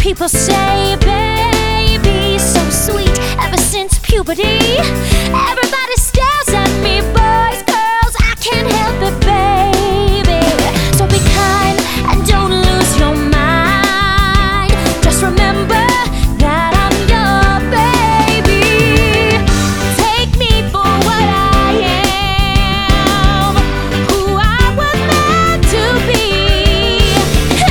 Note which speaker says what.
Speaker 1: People say, baby, so sweet ever since puberty. Everybody stay